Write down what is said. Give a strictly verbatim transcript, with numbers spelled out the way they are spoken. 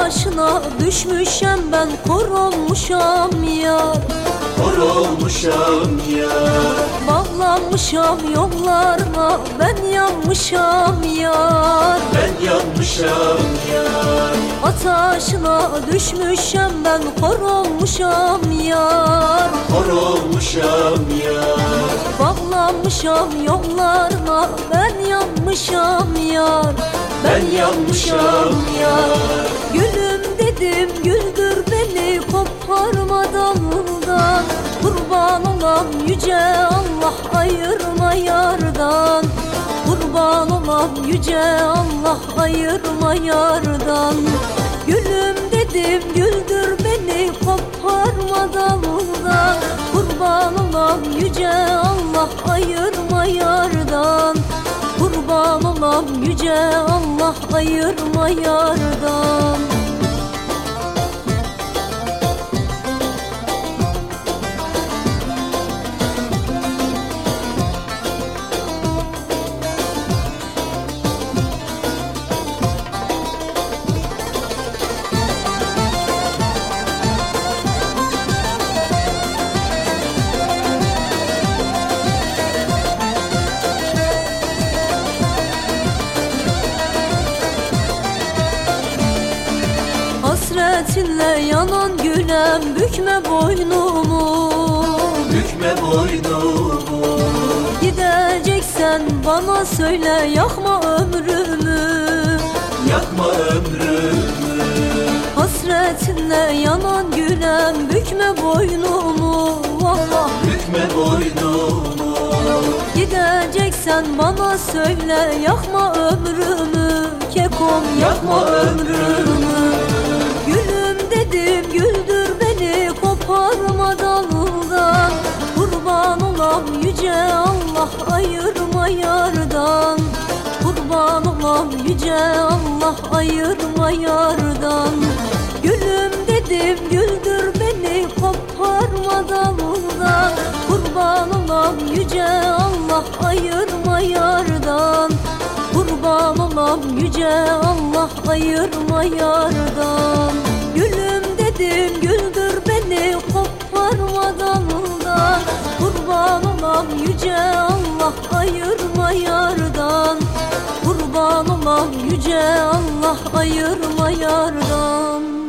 Ataşına düşmüşem ben, kor olmuşam yar. Kor olmuşam yar. Bağlanmışam yollarına, ben yanmışam yar. Ben yanmışam yar. Ataşına düşmüşem ben, kor olmuşam yar. Kor olmuşam yar. Bağlanmışam yollarına, ben yanmışam yar. Ben yanmışam yar. Gülüm dedim güldür beni, koparma dalından. Kurban olam yüce Allah, ayırma yardan. Kurban olam yüce Allah, ayırma yardan. Gülüm dedim güldür beni, koparma dalından. Kurban olam yüce Allah, ayırma yardan. Kurban olam yüce Allah, ayırma yardan. Hasretinle yanan gülem, bükme boynumu. Bükme boynumu. Gideceksen bana söyle, yakma ömrümü. Yakma ömrümü. Hasretinle yanan gülem, bükme boynumu. Vallahi Bükme boynumu. gideceksen bana söyle, yakma ömrümü. Kekom yakma ömrümü. Gülüm dedim güldür beni, koparma dalından. Kurban olam yüce Allah, ayırma yardan. Kurban olam yüce Allah, ayırma yardan. Gülüm dedim güldür beni, koparma dalından. Kurban olam yüce Allah, ayırma yardan. Kurban olam yüce Allah, ayırma yardan. Gülüm dedim güldür beni, koparma dalından. Kurban olam yüce Allah, ayırma yardan. Kurban olam yüce Allah, ayırma yardan.